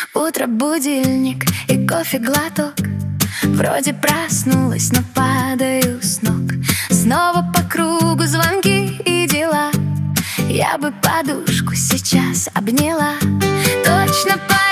Утро, будильник и кофе глоток. Вроде проснулась, но падаю с ног. Снова по кругу звонки и дела. Я бы подушку сейчас обняла. Точно